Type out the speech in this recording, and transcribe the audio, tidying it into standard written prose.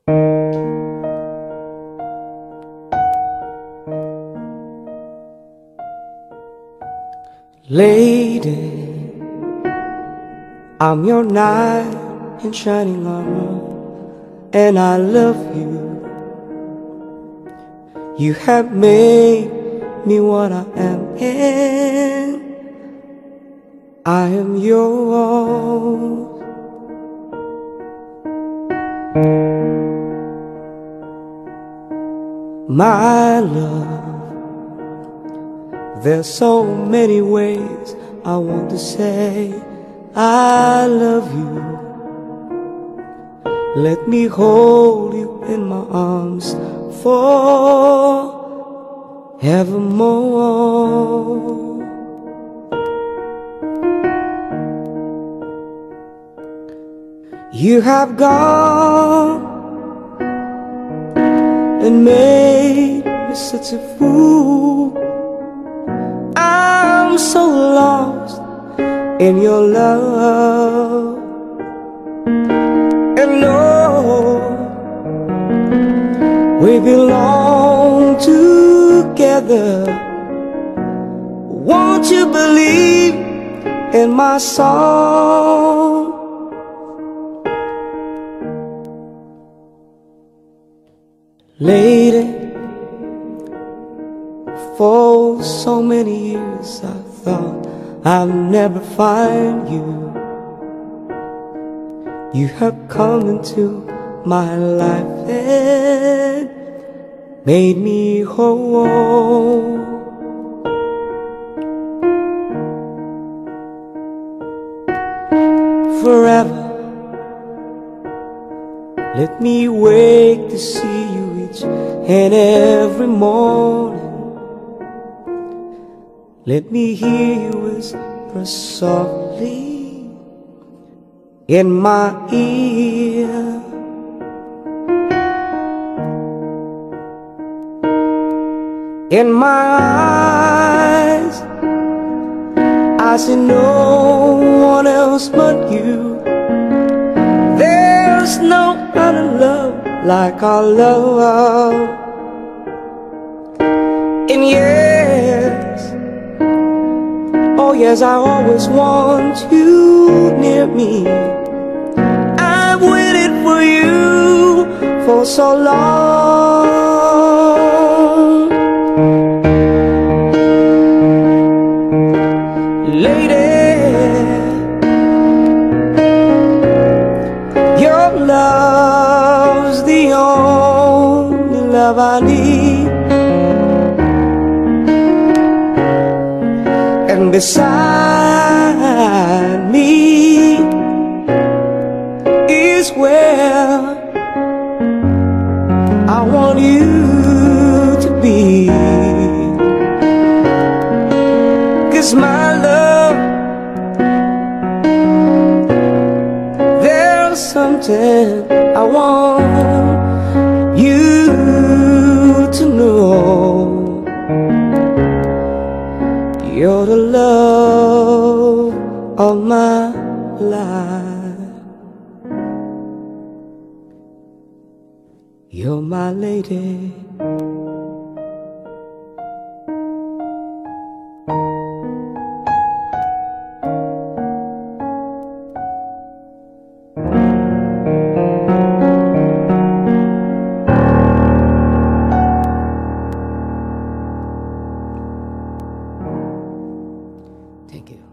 Lady, I'm your knight in shining armor, and I love you. You have made me what I am, and I am yours. My love, there's so many ways I want to say I love you. Let me hold you in my arms forevermore. You have gone and made me such a fool. I'm so lost in your love, and Lord, we belong together. Won't you believe in my song? Lady, for so many years I thought I'd never find you. You have come into my life and made me whole. Forever, let me wake to see you each and every morning. Let me hear you whisper softly in my ear. In my eyes, I see no one else but you. There's no other love like our love. And yes, oh yes, I always want you near me. I've waited for you for so long. Lady, your love's the only love I need. And beside me is where I want you to be. 'Cause my love, there's something I want you to know. You're the love of my life. You're my lady. Thank you.